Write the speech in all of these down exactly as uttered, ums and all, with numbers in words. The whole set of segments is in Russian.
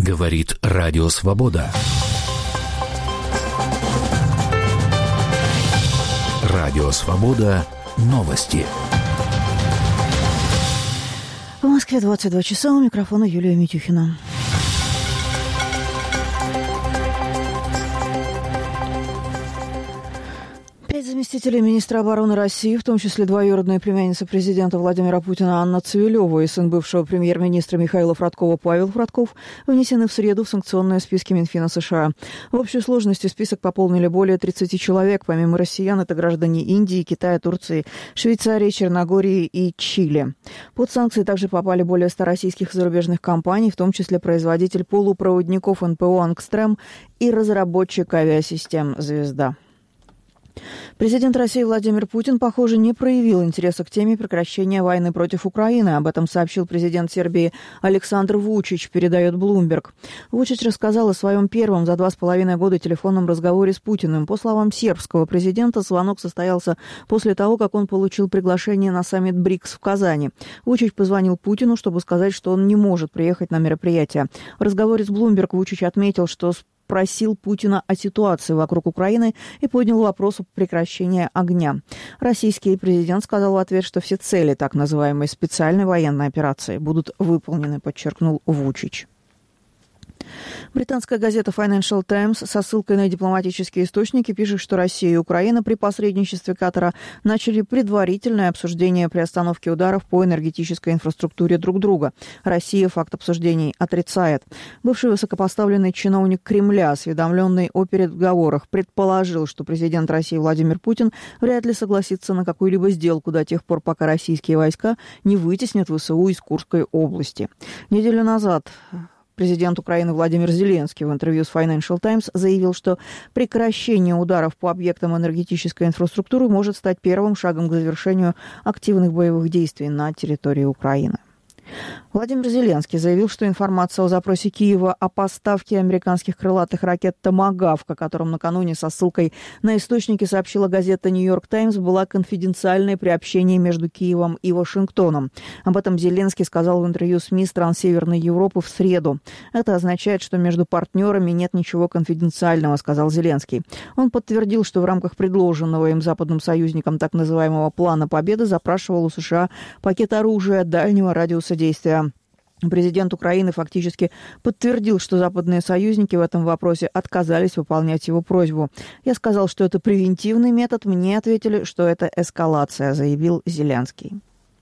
Говорит Радио Свобода. Радио Свобода. Новости. В Москве двадцать два часа. У микрофона Юлия Митюхина. Пять заместителей министра обороны России, в том числе двоюродная племянница президента Владимира Путина Анна Цивилева и сын бывшего премьер-министра Михаила Фродкова Павел Фродков, внесены в среду в санкционные списки Минфина США. В общей сложности список пополнили более тридцати человек. Помимо россиян, это граждане Индии, Китая, Турции, Швейцарии, Черногории и Чили. Под санкции также попали более ста российских и зарубежных компаний, в том числе производитель полупроводников эн пэ о «Ангстрем» и разработчик авиасистем «Звезда». Президент России Владимир Путин, похоже, не проявил интереса к теме прекращения войны против Украины. Об этом сообщил президент Сербии Александр Вучич, передает Bloomberg. Вучич рассказал о своем первом за два с половиной года телефонном разговоре с Путиным. По словам сербского президента, звонок состоялся после того, как он получил приглашение на саммит БРИКС в Казани. Вучич позвонил Путину, чтобы сказать, что он не может приехать на мероприятие. В разговоре с Bloomberg Вучич отметил, что спросил Путина о ситуации вокруг Украины и поднял вопрос о прекращении огня. Российский президент сказал в ответ, что все цели так называемой специальной военной операции будут выполнены, подчеркнул Вучич. Британская газета Financial Times со ссылкой на дипломатические источники пишет, что Россия и Украина при посредничестве Катара начали предварительное обсуждение приостановки ударов по энергетической инфраструктуре друг друга. Россия факт обсуждений отрицает. Бывший высокопоставленный чиновник Кремля, осведомленный о переговорах, предположил, что президент России Владимир Путин вряд ли согласится на какую-либо сделку до тех пор, пока российские войска не вытеснят ВСУ из Курской области. Неделю назад президент Украины Владимир Зеленский в интервью с Financial Times заявил, что прекращение ударов по объектам энергетической инфраструктуры может стать первым шагом к завершению активных боевых действий на территории Украины. Владимир Зеленский заявил, что информация о запросе Киева о поставке американских крылатых ракет «Томагавк», о котором накануне со ссылкой на источники сообщила газета «Нью-Йорк Таймс», была конфиденциальной при общении между Киевом и Вашингтоном. Об этом Зеленский сказал в интервью СМИ стран Северной Европы в среду. Это означает, что между партнерами нет ничего конфиденциального, сказал Зеленский. Он подтвердил, что в рамках предложенного им западным союзникам так называемого «Плана Победы» запрашивал у США пакет оружия дальнего радиуса действия. Президент Украины фактически подтвердил, что западные союзники в этом вопросе отказались выполнять его просьбу. «Я сказал, что это превентивный метод. Мне ответили, что это эскалация», заявил Зеленский.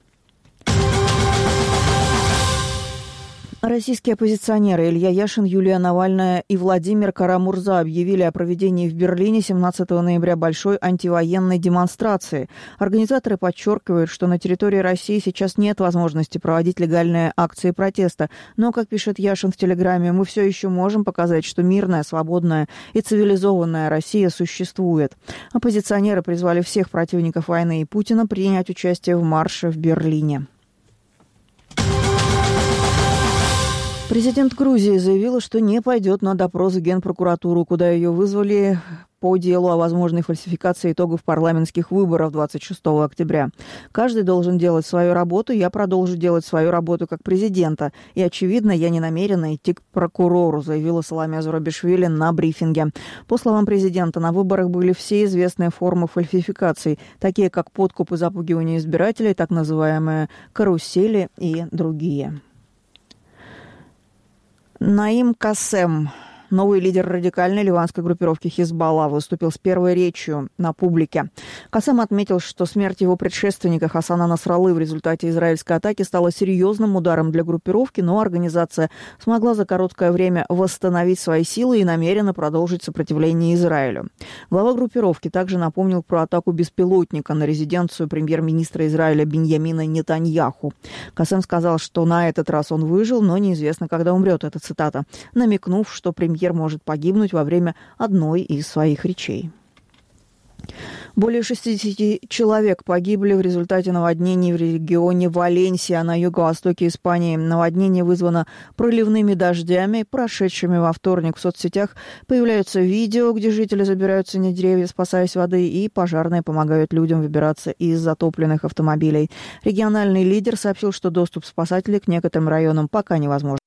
Российские оппозиционеры Илья Яшин, Юлия Навальная и Владимир Кара-Мурза объявили о проведении в Берлине семнадцатого ноября большой антивоенной демонстрации. Организаторы подчеркивают, что на территории России сейчас нет возможности проводить легальные акции протеста. Но, как пишет Яшин в Телеграме, мы все еще можем показать, что мирная, свободная и цивилизованная Россия существует. Оппозиционеры призвали всех противников войны и Путина принять участие в марше в Берлине. Президент Грузии заявила, что не пойдет на допрос в Генпрокуратуру, куда ее вызвали по делу о возможной фальсификации итогов парламентских выборов двадцать шестого октября. Каждый должен делать свою работу, я продолжу делать свою работу как президента. И, очевидно, я не намерена идти к прокурору, заявила Саломе Зурабишвили на брифинге. По словам президента, на выборах были все известные формы фальсификаций, такие как подкуп и запугивание избирателей, так называемые карусели и другие. Наим Кассем, новый лидер радикальной ливанской группировки Хизбалла, выступил с первой речью на публике. Кассем отметил, что смерть его предшественника Хасана Насраллы в результате израильской атаки стала серьезным ударом для группировки, но организация смогла за короткое время восстановить свои силы и намерена продолжить сопротивление Израилю. Глава группировки также напомнил про атаку беспилотника на резиденцию премьер-министра Израиля Биньямина Нетаньяху. Кассем сказал, что на этот раз он выжил, но неизвестно, когда умрет, это цитата, намекнув, что премьер может погибнуть во время одной из своих речей. Более шестидесяти человек погибли в результате наводнений в регионе Валенсия на юго-востоке Испании. Наводнение вызвано проливными дождями, прошедшими во вторник. В соцсетях появляются видео, где жители забираются на деревья, спасаясь воды, и пожарные помогают людям выбираться из затопленных автомобилей. Региональный лидер сообщил, что доступ спасателей к некоторым районам пока невозможно.